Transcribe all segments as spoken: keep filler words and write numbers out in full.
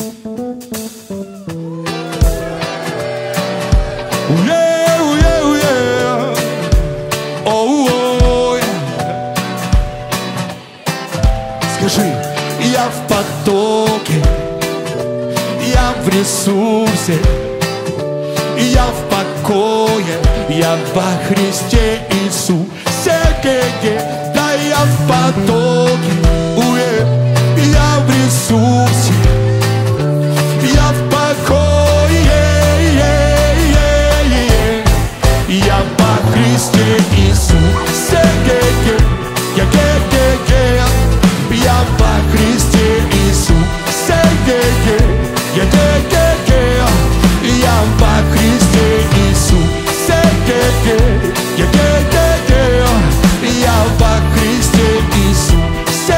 Скажи, я в потоке, я в ресурсе, я в покое, я во Христе Иисусе. Да, я в потоке, я в ресурсе, я в покое, я во Христе Иисусе. Я во Христе Иисусе. Я во Христе Иисусе. Я во Христе Иисусе.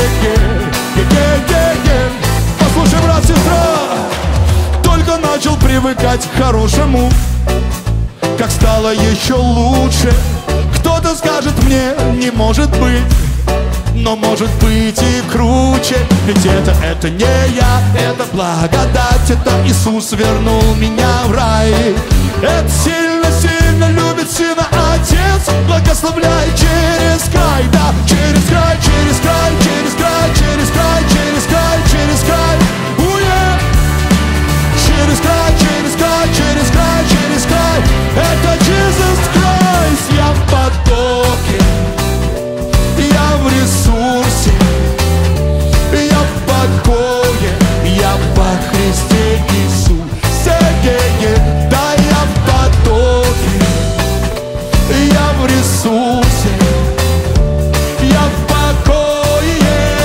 Послушай, брат, сестра, только начал привыкать к хорошему, как стало еще лучше. Кто-то скажет мне, не может быть, но может быть и круче. Ведь это, это не я, это благодать, это Иисус вернул меня в рай. Это сильно-сильно любит Сына Отец, благословляй через край. Да, через край, через край, через край, через край, через край, через край. Уе! Через край, через край, через край, через край. Это Jesus Christ. Я в потоке, я в ресурсе, я в покое, я во Христе Иисусе. Да, я в потоке, я в ресурсе, я в покое,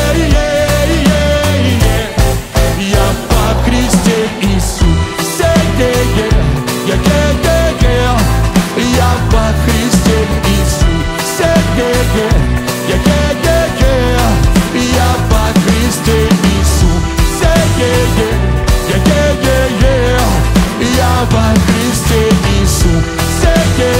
я во Христе Иисусе. Я во Христе Иисусе. Я во Христе Иисусе. Я во Христе Иисусе.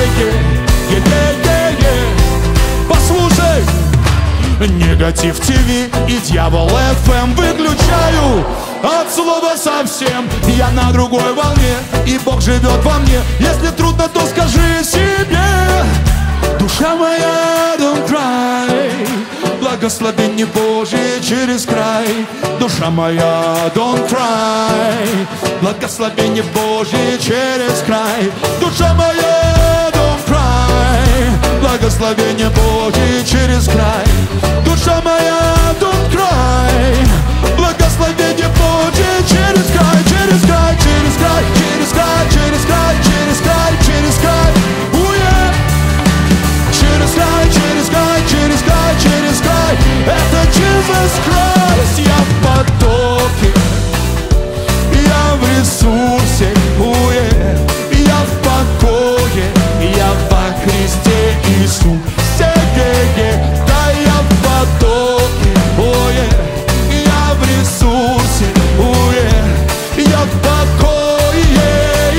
Послушай, негатив ТВ и дьявол эф эм выключаю от слова совсем. Я на другой волне, и Бог живет во мне. Если трудно, то скажи себе: душа моя, don't cry. Благословение Божие через край. Душа моя, don't cry. Благословение Божие через край. Душа моя, don't cry. Благословение Божие через край. Душа моя, don't cry. Благословение Божие через край, через край, через край, через край, через край, через край, через край. Уе! Через край, через край, через край, через край. Это Jesus Christ. Я в потоке, я в ресурсе, уе. Я в покое, я во Христе Иисусе. Да, я в потоке, уе. Я в ресурсе, уе. Я в покое,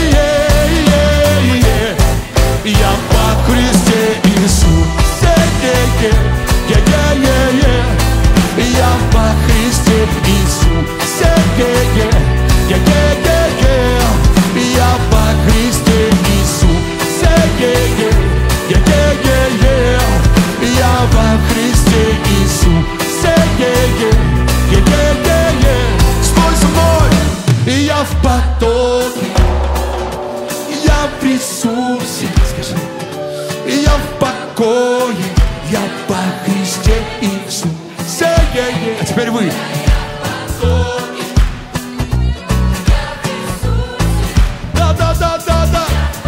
я во Христе Иисусе. Я во Христе Иисусе. Я во Христе Иисусе. Я во Христе Иисусе. Стой со мной! Я в потоке, я в ресурсе, скажи. Я в покое, я во Христе Иисусе. А теперь вы. Да, да, да, да, да.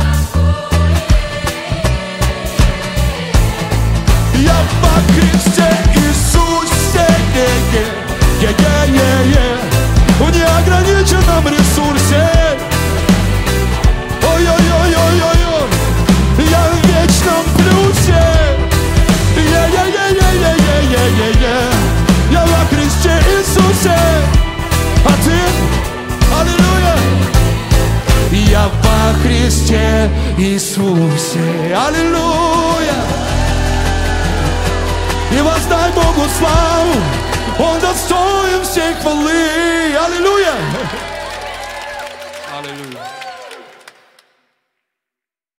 Я во Христе Иисусе. В неограниченном ресурсе. Ой-ой-ой-ой-ой-ой. Я в вечном плюсе. Е-е-е-е-е-е-е-е. Я во Христе Иисусе. А ты? Аллилуйя. Я во Христе Иисусе. Аллилуйя. И воздай Богу славу. Он достоин всей хвалы. Аллилуйя. Аллилуйя.